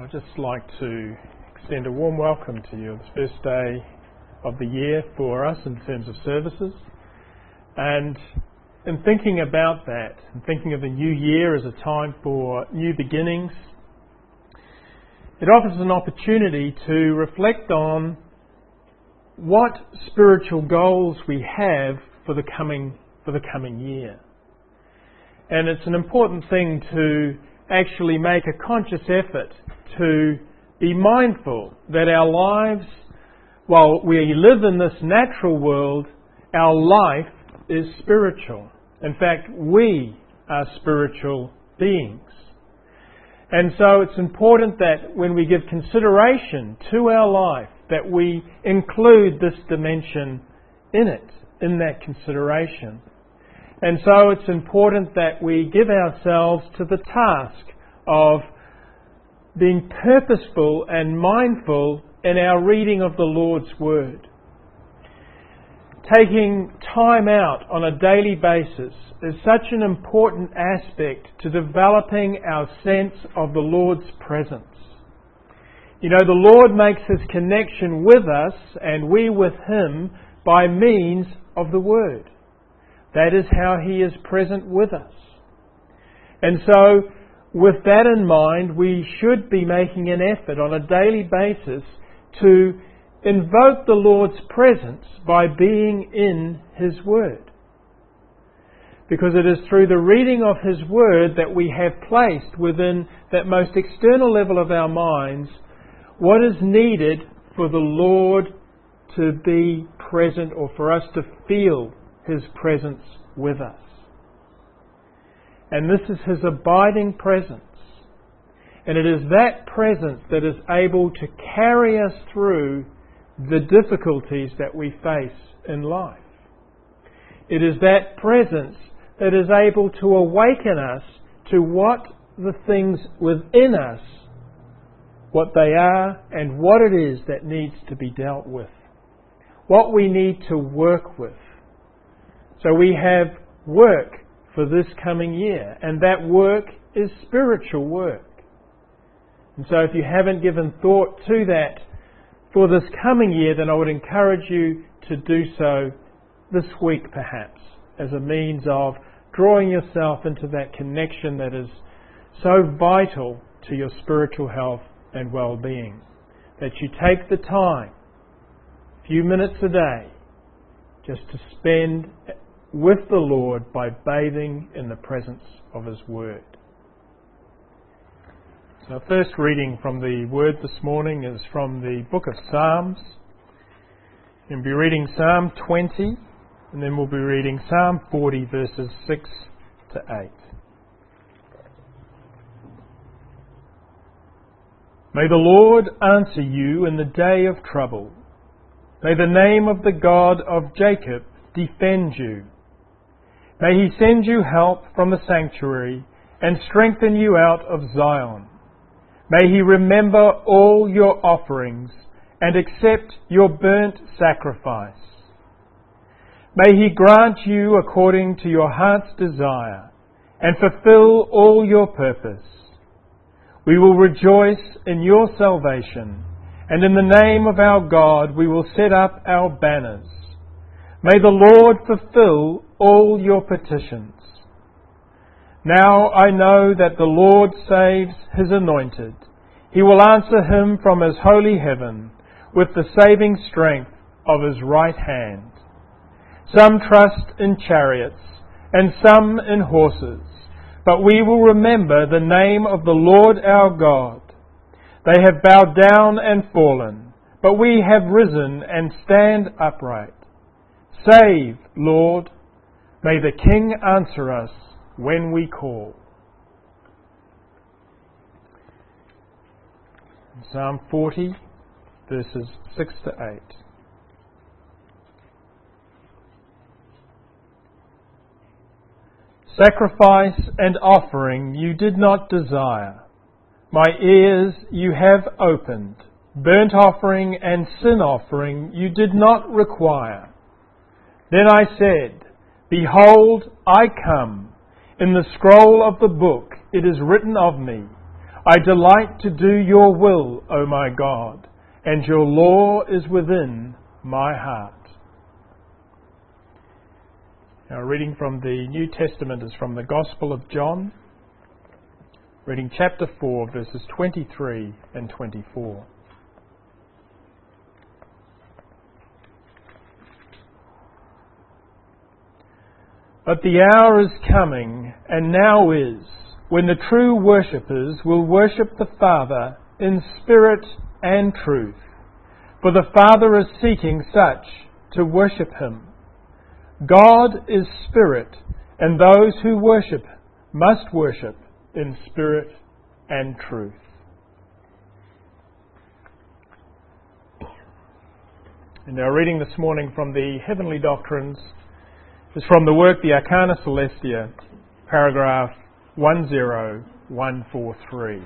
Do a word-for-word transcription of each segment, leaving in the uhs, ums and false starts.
I'd just like to extend a warm welcome to you on this first day of the year for us in terms of services. And in thinking about that, and thinking of the new year as a time for new beginnings, it offers an opportunity to reflect on what spiritual goals we have for the coming for the coming year. And it's an important thing to actually make a conscious effort to be mindful that our lives, while we live in this natural world, our life is spiritual. In fact, we are spiritual beings. And so it's important that when we give consideration to our life, that we include this dimension in it, in that consideration. And so it's important that we give ourselves to the task of being purposeful and mindful in our reading of the Lord's Word. Taking time out on a daily basis is such an important aspect to developing our sense of the Lord's presence. You know, the Lord makes His connection with us and we with Him by means of the Word. That is how He is present with us. And so, with that in mind, we should be making an effort on a daily basis to invoke the Lord's presence by being in His Word. Because it is through the reading of His Word that we have placed within that most external level of our minds what is needed for the Lord to be present, or for us to feel His presence with us. And this is His abiding presence. And it is that presence that is able to carry us through the difficulties that we face in life. It is that presence that is able to awaken us to what the things within us, what they are and what it is that needs to be dealt with. What we need to work with. So we have work for this coming year, and that work is spiritual work. And so if you haven't given thought to that for this coming year, then I would encourage you to do so this week perhaps, as a means of drawing yourself into that connection that is so vital to your spiritual health and well-being. That you take the time, a few minutes a day, just to spend with the Lord by bathing in the presence of His Word. So our first reading from the Word this morning is from the book of Psalms. We'll be reading Psalm twenty, and then we'll be reading Psalm forty, verses six to eight. May the Lord answer you in the day of trouble. May the name of the God of Jacob defend you. May He send you help from the sanctuary and strengthen you out of Zion. May He remember all your offerings and accept your burnt sacrifice. May He grant you according to your heart's desire and fulfill all your purpose. We will rejoice in your salvation, and in the name of our God we will set up our banners. May the Lord fulfill all your petitions. Now I know that the Lord saves His anointed. He will answer him from His holy heaven with the saving strength of His right hand. Some trust in chariots and some in horses, but we will remember the name of the Lord our God. They have bowed down and fallen, but we have risen and stand upright. Save, Lord. May the King answer us when we call. Psalm forty, verses six to eight. Sacrifice and offering you did not desire. My ears you have opened. Burnt offering and sin offering you did not require. Then I said, Behold, I come. In the scroll of the book it is written of me, I delight to do your will, O my God, and your law is within my heart. Now, reading from the New Testament is from the Gospel of John, reading chapter four, verses twenty-three and twenty-four. But the hour is coming, and now is, when the true worshippers will worship the Father in spirit and truth. For the Father is seeking such to worship Him. God is spirit, and those who worship must worship in spirit and truth. And our reading this morning from the Heavenly Doctrines is from the work The Arcana Celestia, paragraph one zero one four three.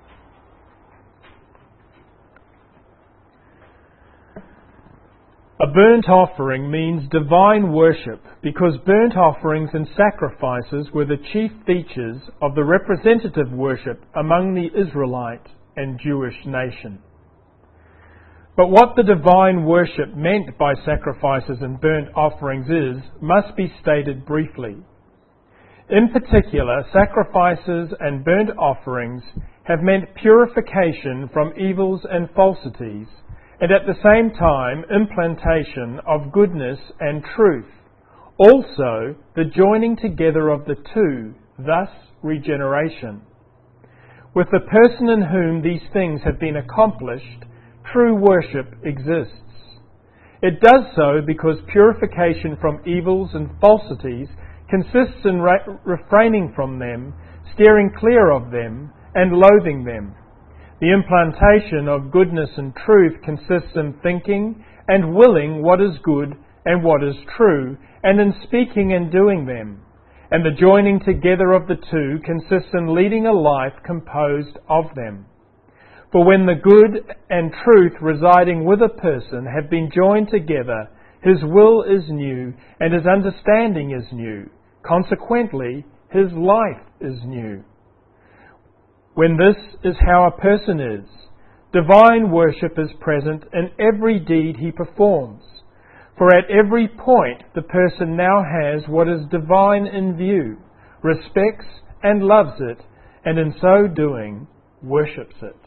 A burnt offering means divine worship because burnt offerings and sacrifices were the chief features of the representative worship among the Israelite and Jewish nation. But what the divine worship meant by sacrifices and burnt offerings is, must be stated briefly. In particular, sacrifices and burnt offerings have meant purification from evils and falsities, and at the same time implantation of goodness and truth. Also, the joining together of the two, thus regeneration. With the person in whom these things have been accomplished, true worship exists. It does so because purification from evils and falsities consists in re- refraining from them, steering clear of them, and loathing them. The implantation of goodness and truth consists in thinking and willing what is good and what is true, and in speaking and doing them. And the joining together of the two consists in leading a life composed of them. For when the good and truth residing with a person have been joined together, his will is new and his understanding is new. Consequently, his life is new. When this is how a person is, divine worship is present in every deed he performs. For at every point the person now has what is divine in view, respects and loves it, and in so doing worships it.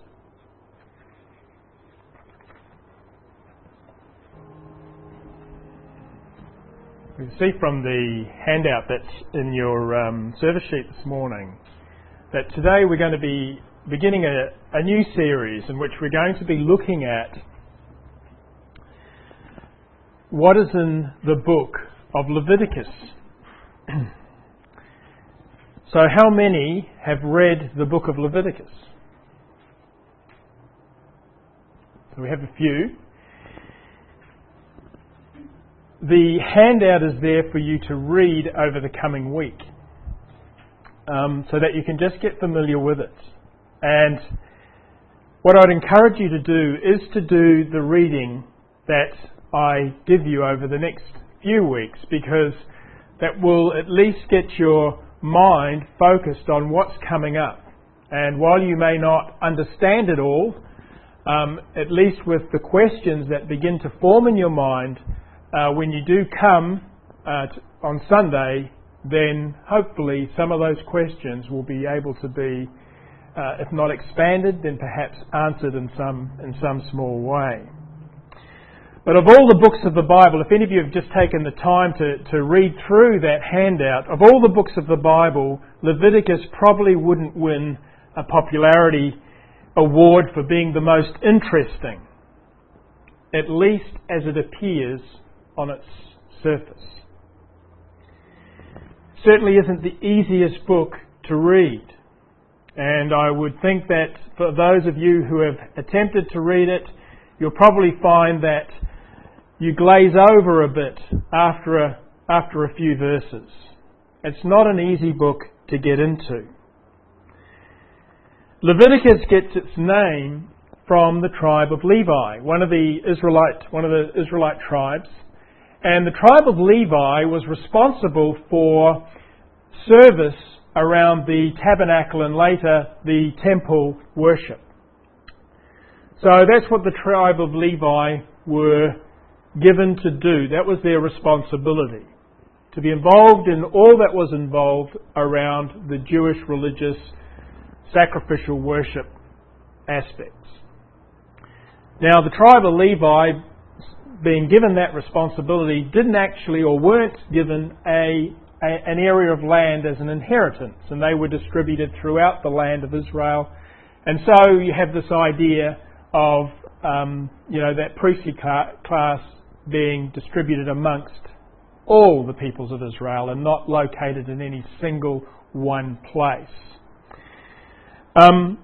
You can see from the handout that's in your um, service sheet this morning that today we're going to be beginning a, a new series in which we're going to be looking at what is in the book of Leviticus. So how many have read the book of Leviticus? So we have a few. The handout is there for you to read over the coming week, um, so that you can just get familiar with it. And what I'd encourage you to do is to do the reading that I give you over the next few weeks, because that will at least get your mind focused on what's coming up. And while you may not understand it all, um, at least with the questions that begin to form in your mind, Uh, when you do come uh, t- on Sunday, then hopefully some of those questions will be able to be, uh, if not expanded, then perhaps answered in some in some small way. But of all the books of the Bible, if any of you have just taken the time to, to read through that handout, of all the books of the Bible, Leviticus probably wouldn't win a popularity award for being the most interesting, at least as it appears on its surface. Certainly isn't the easiest book to read. And I would think that for those of you who have attempted to read it, you'll probably find that you glaze over a bit after a, after a few verses. It's not an easy book to get into. Leviticus gets its name from the tribe of Levi, one of the Israelite, one of the Israelite tribes. And the tribe of Levi was responsible for service around the tabernacle and later the temple worship. So that's what the tribe of Levi were given to do. That was their responsibility, to be involved in all that was involved around the Jewish religious sacrificial worship aspects. Now, the tribe of Levi, being given that responsibility, didn't actually or weren't given a, a an area of land as an inheritance, and they were distributed throughout the land of Israel. And so you have this idea of um, you know that priestly class being distributed amongst all the peoples of Israel and not located in any single one place. Um,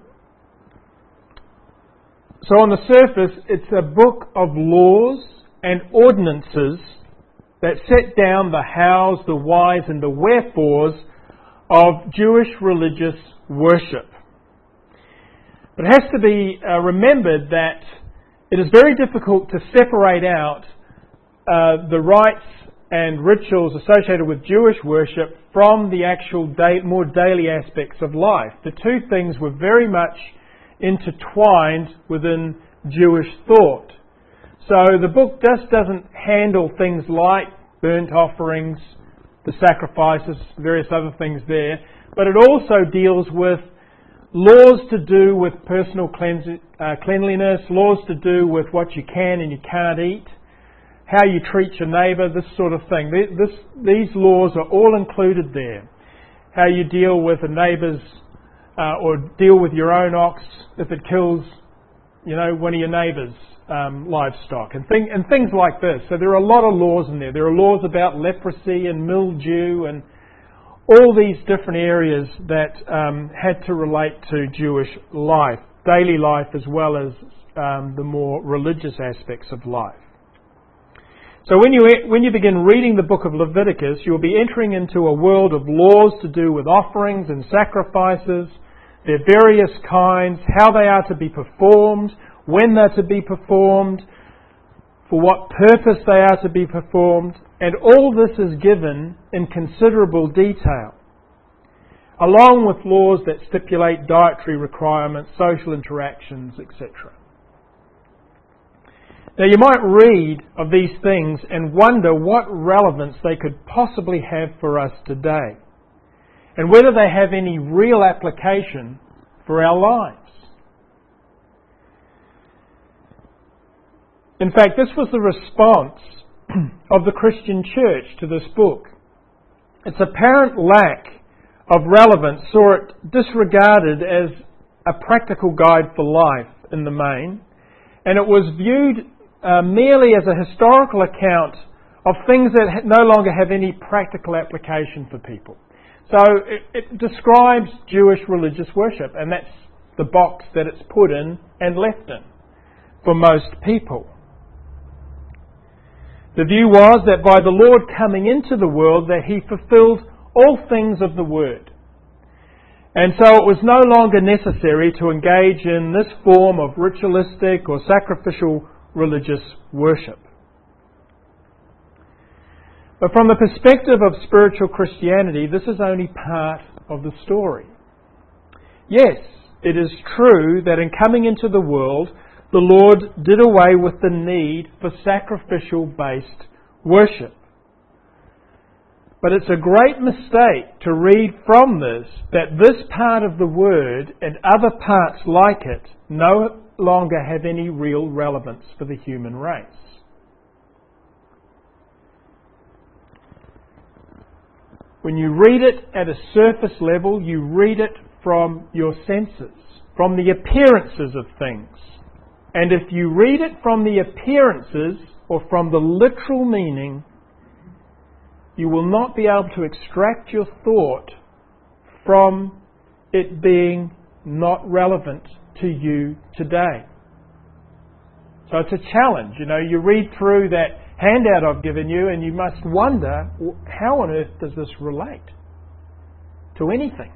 so on the surface, it's a book of laws and ordinances that set down the hows, the whys and the wherefores of Jewish religious worship. But it has to be uh, remembered that it is very difficult to separate out uh, the rites and rituals associated with Jewish worship from the actual day, more daily aspects of life. The two things were very much intertwined within Jewish thought. So the book just doesn't handle things like burnt offerings, the sacrifices, various other things there, but it also deals with laws to do with personal cleanse, uh, cleanliness, laws to do with what you can and you can't eat, how you treat your neighbour, this sort of thing. This, these laws are all included there. How you deal with a neighbour's, uh, or deal with your own ox if it kills, you know, one of your neighbour's um, livestock, and, thing, and things like this. So there are a lot of laws in there. There are laws about leprosy and mildew and all these different areas that um, had to relate to Jewish life, daily life, as well as um, the more religious aspects of life. So when you when you begin reading the book of Leviticus, you'll be entering into a world of laws to do with offerings and sacrifices, their various kinds, how they are to be performed, when they're to be performed, for what purpose they are to be performed, and all this is given in considerable detail, along with laws that stipulate dietary requirements, social interactions, et cetera. Now you might read of these things and wonder what relevance they could possibly have for us today, and whether they have any real application for our lives. In fact, this was the response of the Christian church to this book. Its apparent lack of relevance saw it disregarded as a practical guide for life in the main, and it was viewed uh, merely as a historical account of things that no longer have any practical application for people. So it, it describes Jewish religious worship, and that's the box that it's put in and left in for most people. The view was that by the Lord coming into the world, that He fulfilled all things of the Word. And so it was no longer necessary to engage in this form of ritualistic or sacrificial religious worship. But from the perspective of spiritual Christianity, this is only part of the story. Yes, it is true that in coming into the world, the Lord did away with the need for sacrificial-based worship. But it's a great mistake to read from this that this part of the Word and other parts like it no longer have any real relevance for the human race. When you read it at a surface level, you read it from your senses, from the appearances of things. And if you read it from the appearances or from the literal meaning, you will not be able to extract your thought from it being not relevant to you today. So it's a challenge. You know, you read through that handout I've given you and you must wonder, how on earth does this relate to anything?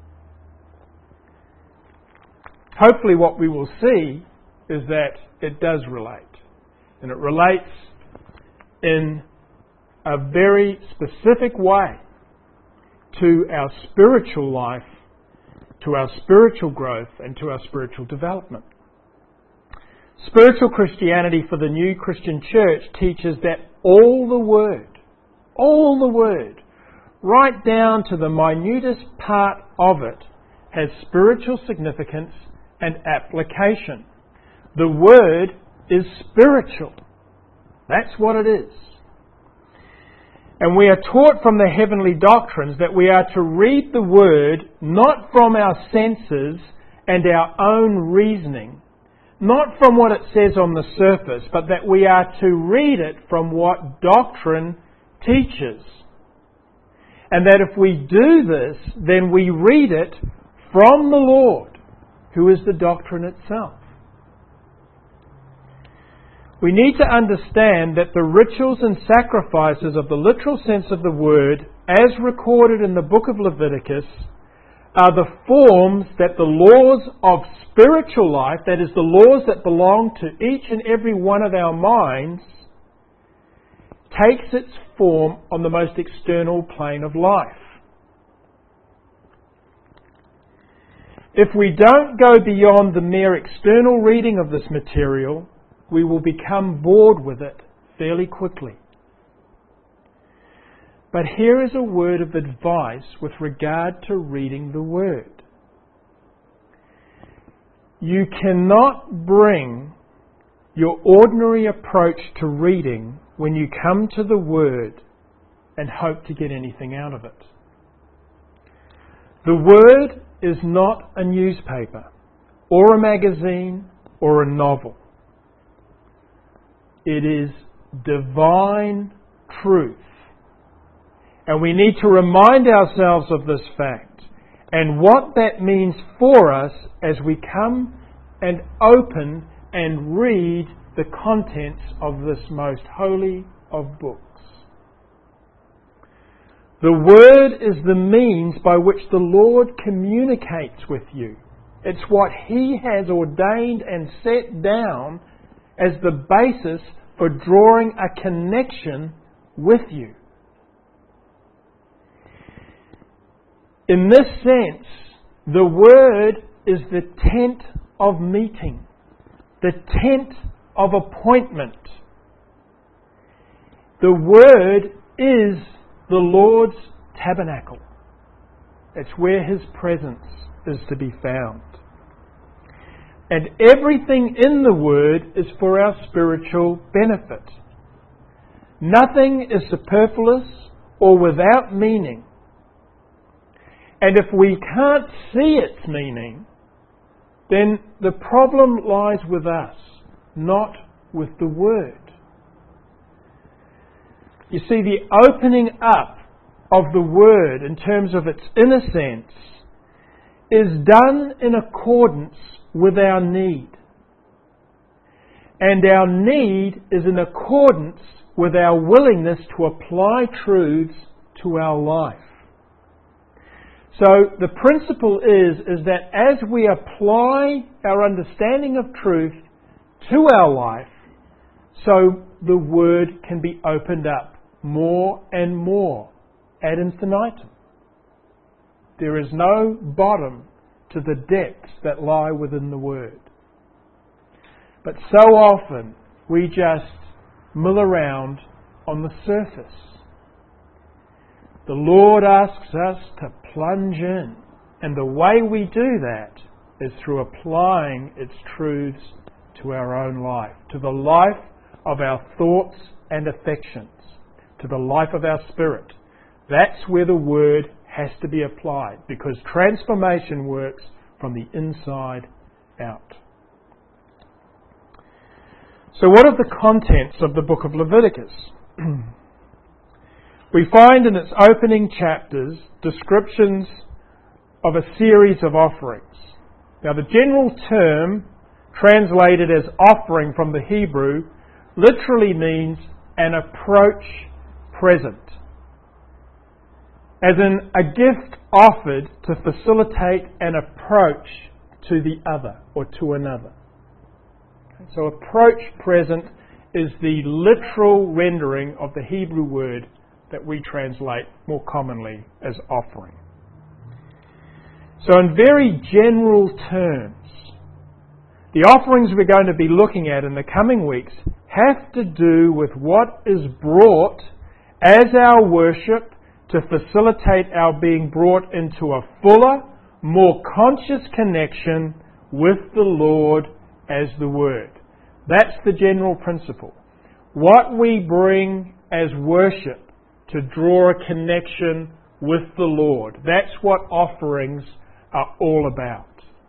Hopefully what we will see is that it does relate. And it relates in a very specific way to our spiritual life, to our spiritual growth, and to our spiritual development. Spiritual Christianity for the new Christian church teaches that all the Word, all the Word, right down to the minutest part of it, has spiritual significance and application. The Word is spiritual. That's what it is. And we are taught from the heavenly doctrines that we are to read the Word not from our senses and our own reasoning, not from what it says on the surface, but that we are to read it from what doctrine teaches. And that if we do this, then we read it from the Lord, who is the doctrine itself. We need to understand that the rituals and sacrifices of the literal sense of the word, as recorded in the book of Leviticus, are the forms that the laws of spiritual life, that is, the laws that belong to each and every one of our minds, takes its form on the most external plane of life. If we don't go beyond the mere external reading of this material, we will become bored with it fairly quickly. But here is a word of advice with regard to reading the Word. You cannot bring your ordinary approach to reading when you come to the Word and hope to get anything out of it. The Word is not a newspaper or a magazine or a novel. It is divine truth. And we need to remind ourselves of this fact and what that means for us as we come and open and read the contents of this most holy of books. The Word is the means by which the Lord communicates with you. It's what He has ordained and set down as the basis for drawing a connection with you. In this sense, the Word is the tent of meeting, the tent of appointment. The Word is the Lord's tabernacle. It's where His presence is to be found. And everything in the Word is for our spiritual benefit. Nothing is superfluous or without meaning. And if we can't see its meaning, then the problem lies with us, not with the Word. You see, the opening up of the Word in terms of its inner sense is done in accordance with our need. And our need is in accordance with our willingness to apply truths to our life. So the principle is, is that as we apply our understanding of truth to our life, so the Word can be opened up more and more ad infinitum. There is no bottom to the depths that lie within the Word. But so often we just mill around on the surface. The Lord asks us to plunge in, and the way we do that is through applying its truths to our own life, to the life of our thoughts and affections, to the life of our spirit. That's where the Word has to be applied, because transformation works from the inside out. So what are the contents of the book of Leviticus? We find in its opening chapters descriptions of a series of offerings. Now, the general term, translated as offering from the Hebrew, literally means an approach present, as in a gift offered to facilitate an approach to the other or to another. So approach present is the literal rendering of the Hebrew word that we translate more commonly as offering. So in very general terms, the offerings we're going to be looking at in the coming weeks have to do with what is brought as our worship to facilitate our being brought into a fuller, more conscious connection with the Lord as the Word. That's the general principle. What we bring as worship to draw a connection with the Lord. That's what offerings are all about.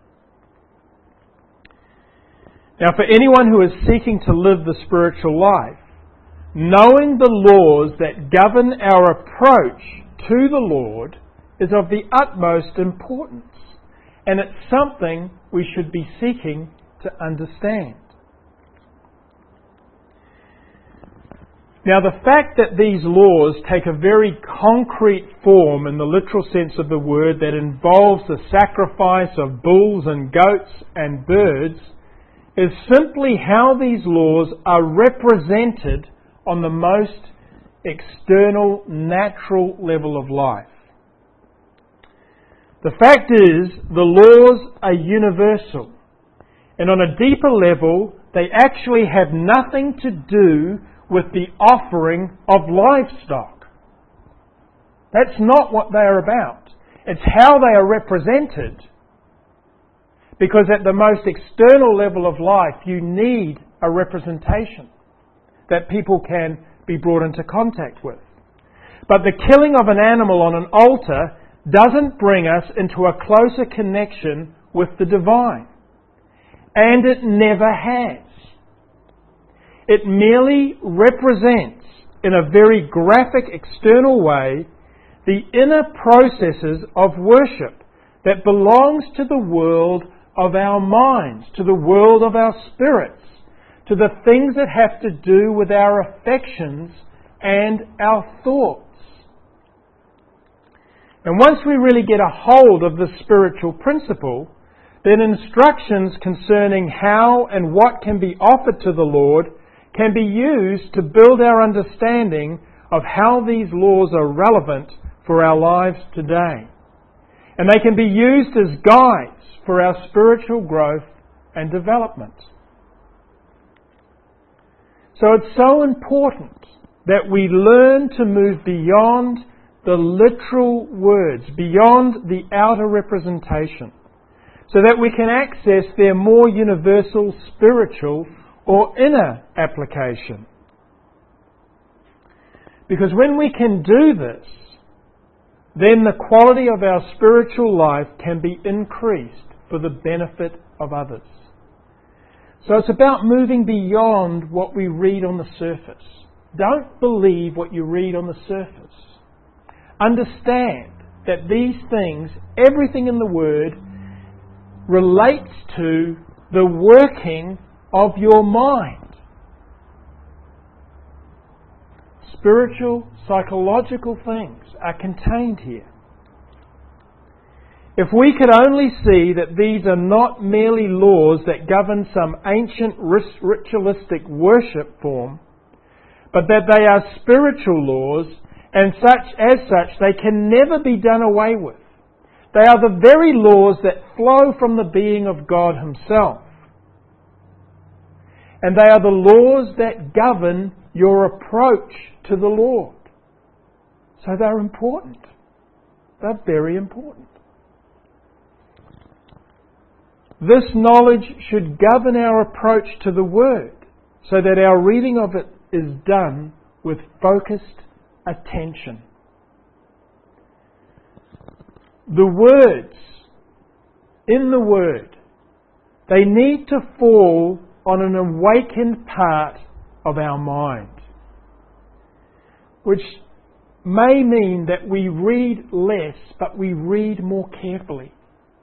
Now, for anyone who is seeking to live the spiritual life, knowing the laws that govern our approach to the Lord is of the utmost importance, and it's something we should be seeking to understand. Now, the fact that these laws take a very concrete form in the literal sense of the word that involves the sacrifice of bulls and goats and birds is simply how these laws are represented on the most external, natural level of life. The fact is, the laws are universal, and on a deeper level, they actually have nothing to do with the offering of livestock. That's not what they are about. It's how they are represented. Because at the most external level of life, you need a representation that people can be brought into contact with. But the killing of an animal on an altar doesn't bring us into a closer connection with the divine. And it never has. It merely represents, in a very graphic external way, the inner processes of worship that belongs to the world of our minds, to the world of our spirits, to the things that have to do with our affections and our thoughts. And once we really get a hold of the spiritual principle, then instructions concerning how and what can be offered to the Lord can be used to build our understanding of how these laws are relevant for our lives today. And they can be used as guides for our spiritual growth and development. So it's so important that we learn to move beyond the literal words, beyond the outer representation, so that we can access their more universal spiritual or inner application. Because when we can do this, then the quality of our spiritual life can be increased for the benefit of others. So it's about moving beyond what we read on the surface. Don't believe what you read on the surface. Understand that these things, everything in the Word, relates to the working of your mind. Spiritual, psychological things are contained here. If we could only see that these are not merely laws that govern some ancient ritualistic worship form, but that they are spiritual laws, and such as such they can never be done away with. They are the very laws that flow from the being of God Himself. And they are the laws that govern your approach to the Lord. So they're important. They're very important. This knowledge should govern our approach to the Word, so that our reading of it is done with focused attention. The words in the Word, they need to fall on an awakened part of our mind, which may mean that we read less, but we read more carefully.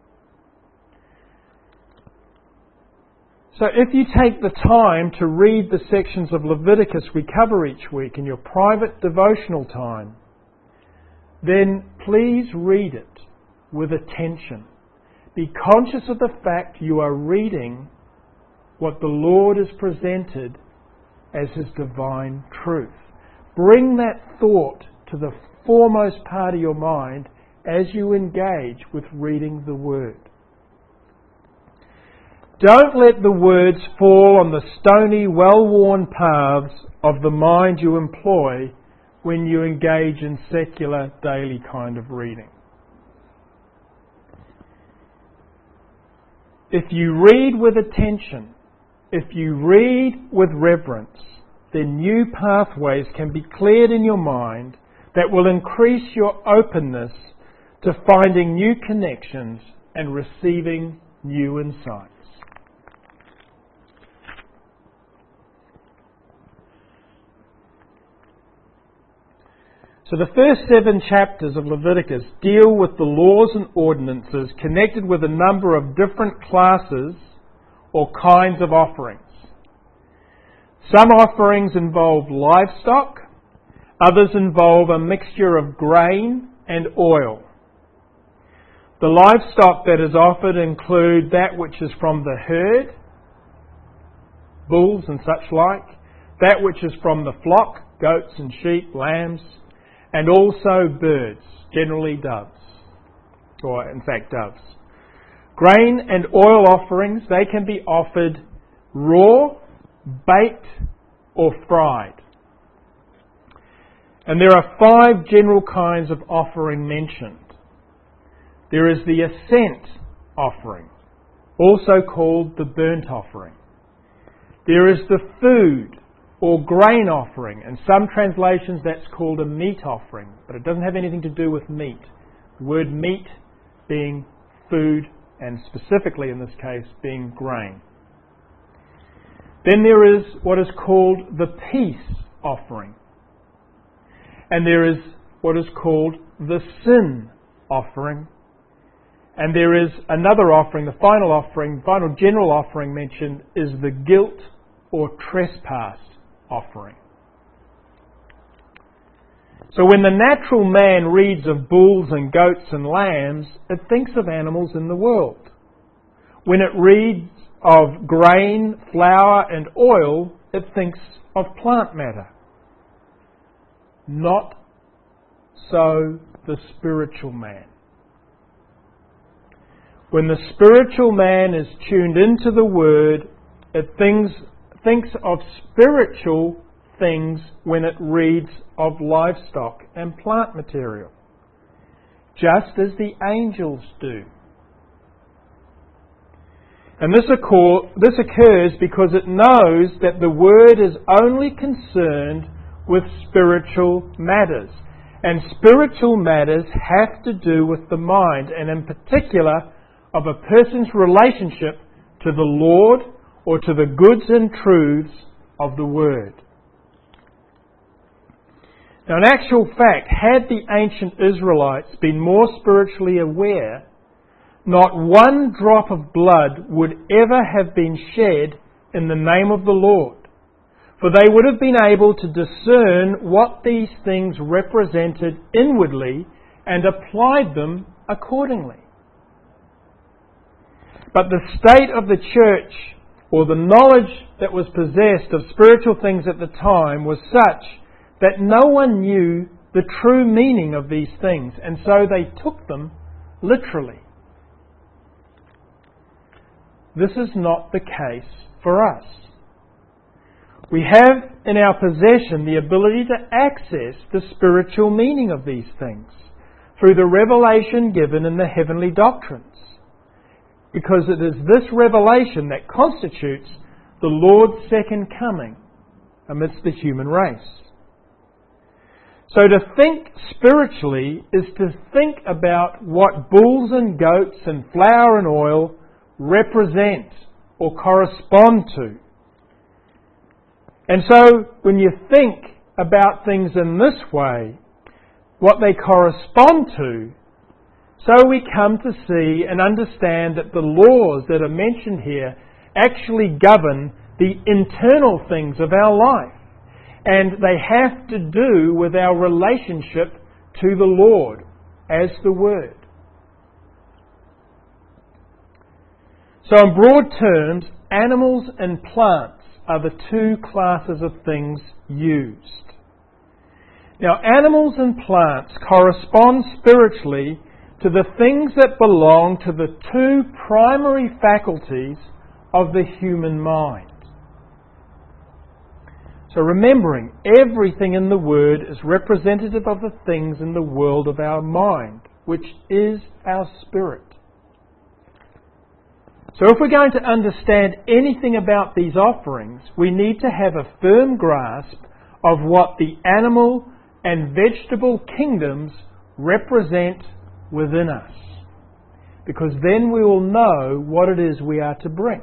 So if you take the time to read the sections of Leviticus we cover each week in your private devotional time, then please read it with attention. Be conscious of the fact you are reading what the Lord has presented as His divine truth. Bring that thought to the foremost part of your mind as you engage with reading the Word. Don't let the words fall on the stony, well-worn paths of the mind you employ when you engage in secular daily kind of reading. If you read with attention, if you read with reverence, then new pathways can be cleared in your mind that will increase your openness to finding new connections and receiving new insights. So the first seven chapters of Leviticus deal with the laws and ordinances connected with a number of different classes or kinds of offerings. Some offerings involve livestock, others involve a mixture of grain and oil. The livestock that is offered include that which is from the herd, bulls and such like, that which is from the flock, goats and sheep, lambs, and also birds, generally doves, or in fact doves. Grain and oil offerings, they can be offered raw, baked, or fried. And there are five general kinds of offering mentioned. There is the ascent offering, also called the burnt offering. There is the food or grain offering. In some translations that's called a meat offering, but it doesn't have anything to do with meat. The word meat being food, and specifically in this case being grain. Then there is what is called the peace offering. And there is what is called the sin offering. And there is another offering, the final offering, final general offering mentioned is the guilt or trespass offering. So when the natural man reads of bulls and goats and lambs, it thinks of animals in the world. When it reads of grain, flour and oil, it thinks of plant matter. Not so the spiritual man. When the spiritual man is tuned into the Word, it thinks, thinks of spiritual things when it reads of livestock and plant material, just as the angels do. And this occurs because it knows that the Word is only concerned with spiritual matters. And spiritual matters have to do with the mind, and in particular of a person's relationship to the Lord or to the goods and truths of the Word. Now, in actual fact, had the ancient Israelites been more spiritually aware, not one drop of blood would ever have been shed in the name of the Lord, for they would have been able to discern what these things represented inwardly and applied them accordingly. But the state of the church, or the knowledge that was possessed of spiritual things at the time, was such that no one knew the true meaning of these things, and so they took them literally. This is not the case for us. We have in our possession the ability to access the spiritual meaning of these things through the revelation given in the heavenly doctrines, because it is this revelation that constitutes the Lord's second coming amidst the human race. So to think spiritually is to think about what bulls and goats and flour and oil represent or correspond to. And so when you think about things in this way, what they correspond to, so we come to see and understand that the laws that are mentioned here actually govern the internal things of our life. And they have to do with our relationship to the Lord as the Word. So in broad terms, animals and plants are the two classes of things used. Now, animals and plants correspond spiritually to the things that belong to the two primary faculties of the human mind. So remembering, everything in the Word is representative of the things in the world of our mind, which is our spirit. So if we're going to understand anything about these offerings, we need to have a firm grasp of what the animal and vegetable kingdoms represent within us. Because then we will know what it is we are to bring.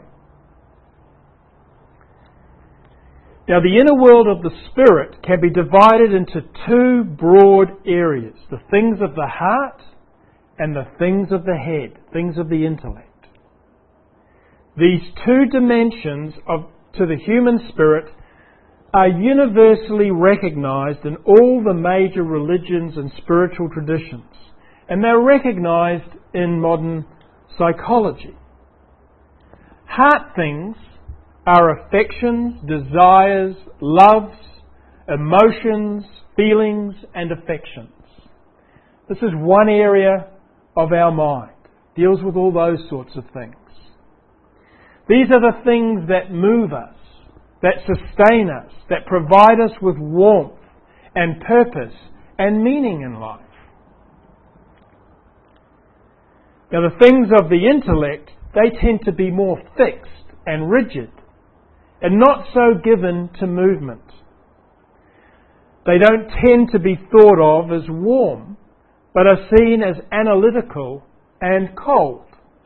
Now, the inner world of the spirit can be divided into two broad areas: the things of the heart and the things of the head, things of the intellect. These two dimensions of, to the human spirit are universally recognized in all the major religions and spiritual traditions, and they're recognized in modern psychology. Heart things are affections, desires, loves, emotions, feelings, and affections. This is one area of our mind. It deals with all those sorts of things. These are the things that move us, that sustain us, that provide us with warmth and purpose and meaning in life. Now, the things of the intellect, they tend to be more fixed and rigid, and not so given to movement. They don't tend to be thought of as warm, but are seen as analytical and cold.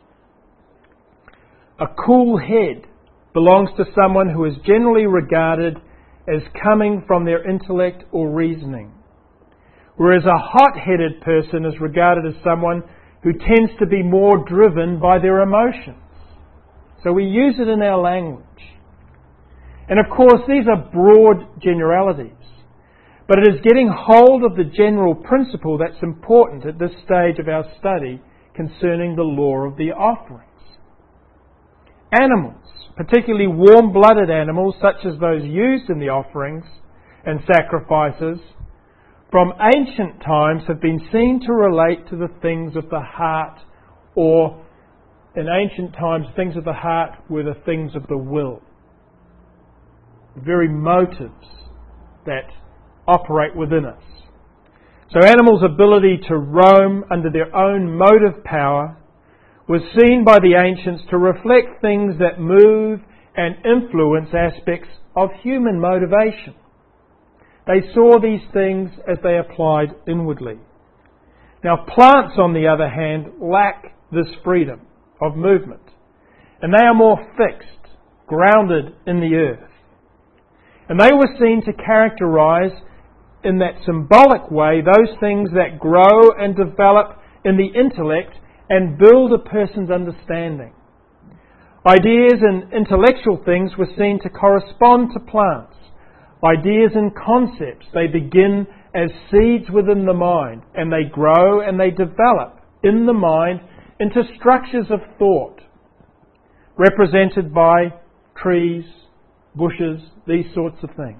A cool head belongs to someone who is generally regarded as coming from their intellect or reasoning, whereas a hot-headed person is regarded as someone who tends to be more driven by their emotions. So we use it in our language. And of course, these are broad generalities. But it is getting hold of the general principle that's important at this stage of our study concerning the law of the offerings. Animals, particularly warm-blooded animals such as those used in the offerings and sacrifices, from ancient times have been seen to relate to the things of the heart, or in ancient times, things of the heart were the things of the will. The very motives that operate within us. So animals' ability to roam under their own motive power was seen by the ancients to reflect things that move and influence aspects of human motivation. They saw these things as they applied inwardly. Now, plants, on the other hand, lack this freedom of movement, and they are more fixed, grounded in the earth. And they were seen to characterize in that symbolic way those things that grow and develop in the intellect and build a person's understanding. Ideas and intellectual things were seen to correspond to plants. Ideas and concepts, they begin as seeds within the mind, and they grow and they develop in the mind into structures of thought, represented by trees, bushes, these sorts of things.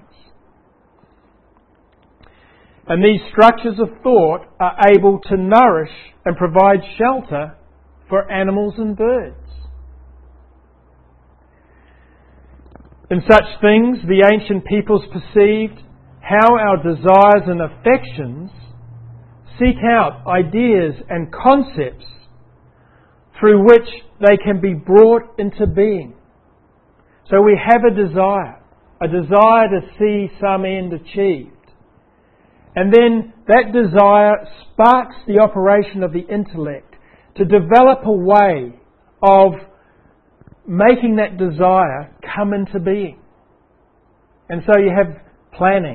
And these structures of thought are able to nourish and provide shelter for animals and birds. In such things, the ancient peoples perceived how our desires and affections seek out ideas and concepts through which they can be brought into being. So we have a desire, a desire to see some end achieved. And then that desire sparks the operation of the intellect to develop a way of making that desire come into being. And so you have planning,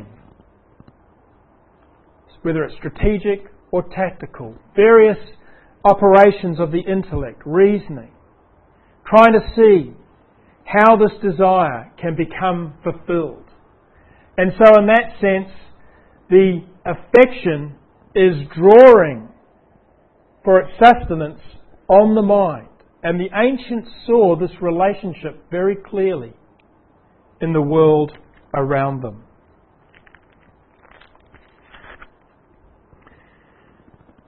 whether it's strategic or tactical, various operations of the intellect, reasoning, trying to see how this desire can become fulfilled. And so in that sense, the affection is drawing for its sustenance on the mind. And the ancients saw this relationship very clearly in the world around them.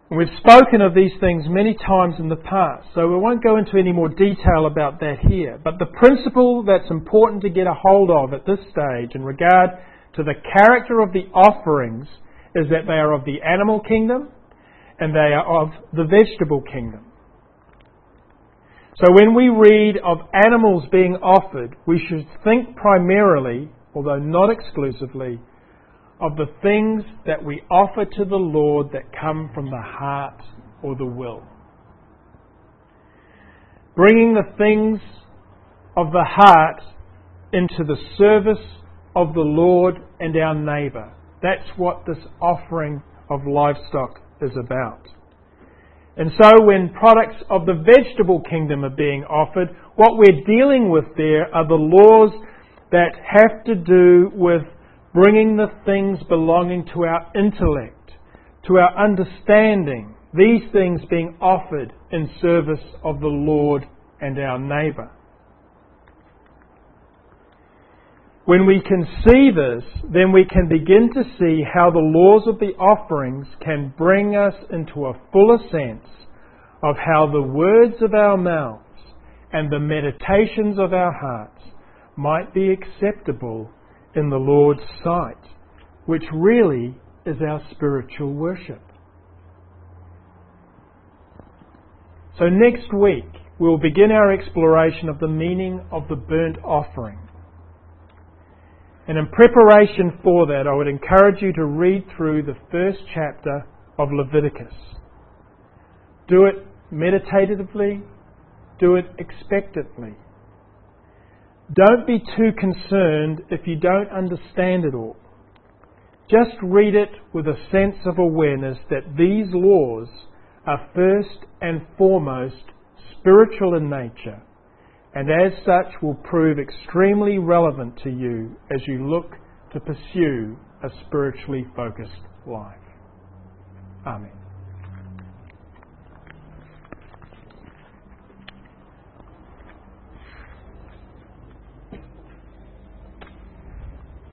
And we've spoken of these things many times in the past, so we won't go into any more detail about that here. But the principle that's important to get a hold of at this stage in regard to the character of the offerings is that they are of the animal kingdom and they are of the vegetable kingdom. So when we read of animals being offered, we should think primarily, although not exclusively, of the things that we offer to the Lord that come from the heart or the will. Bringing the things of the heart into the service of the Lord and our neighbour. That's what this offering of livestock is about. And so when products of the vegetable kingdom are being offered, what we're dealing with there are the laws that have to do with bringing the things belonging to our intellect, to our understanding, these things being offered in service of the Lord and our neighbour. When we can see this, then we can begin to see how the laws of the offerings can bring us into a fuller sense of how the words of our mouths and the meditations of our hearts might be acceptable in the Lord's sight, which really is our spiritual worship. So next week, we'll begin our exploration of the meaning of the burnt offering. And in preparation for that, I would encourage you to read through the first chapter of Leviticus. Do it meditatively, do it expectantly. Don't be too concerned if you don't understand it all. Just read it with a sense of awareness that these laws are first and foremost spiritual in nature, and as such will prove extremely relevant to you as you look to pursue a spiritually focused life. Amen.